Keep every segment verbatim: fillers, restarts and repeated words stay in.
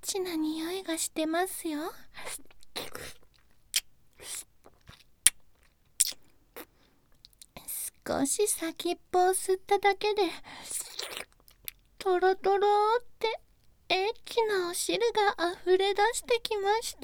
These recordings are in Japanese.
チな匂いがしてますよ。少し先っぽを吸っただけでトロトロってエッチなお汁があふれ出してきました。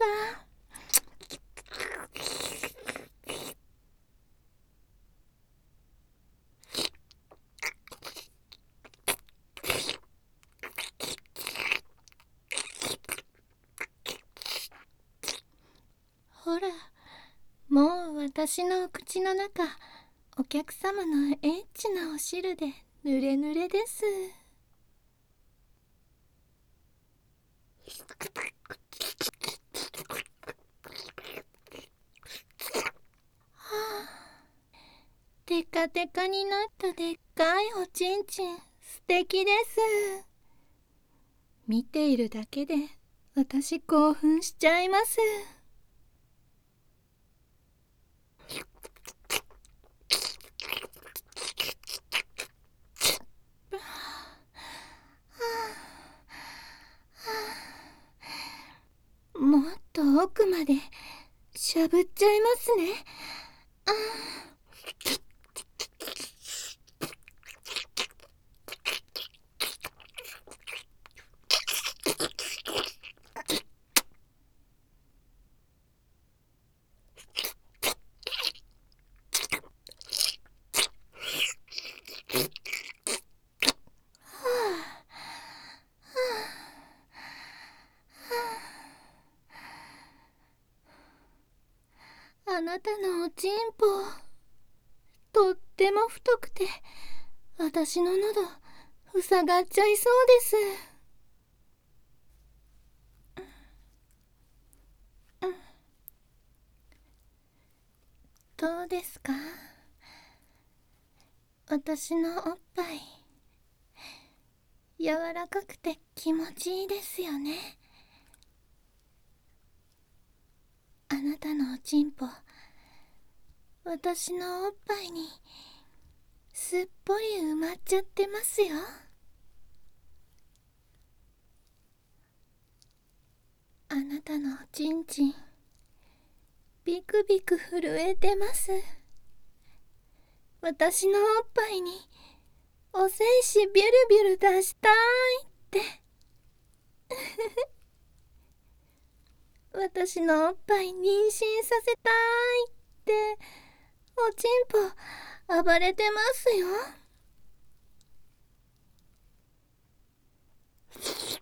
ほら、もう私のお口の中、お客様のエッチなお汁でぬれぬれです。はあ、テカテカになったでっかいおちんちん、素敵です。見ているだけで私興奮しちゃいます。もっと奥までしゃぶっちゃいますね。ああなたのおちんぽ、とっても太くて私の喉塞がっちゃいそうです。どうですか、私のおっぱい。柔らかくて気持ちいいですよね。あなたのおちんぽ、私のおっぱいにすっぽり埋まっちゃってますよ。あなたのおちんちん、ビクビク震えてます。私のおっぱいにお精子ビュルビュル出したいって私のおっぱい妊娠させたいっておちんぽ暴れてますよ。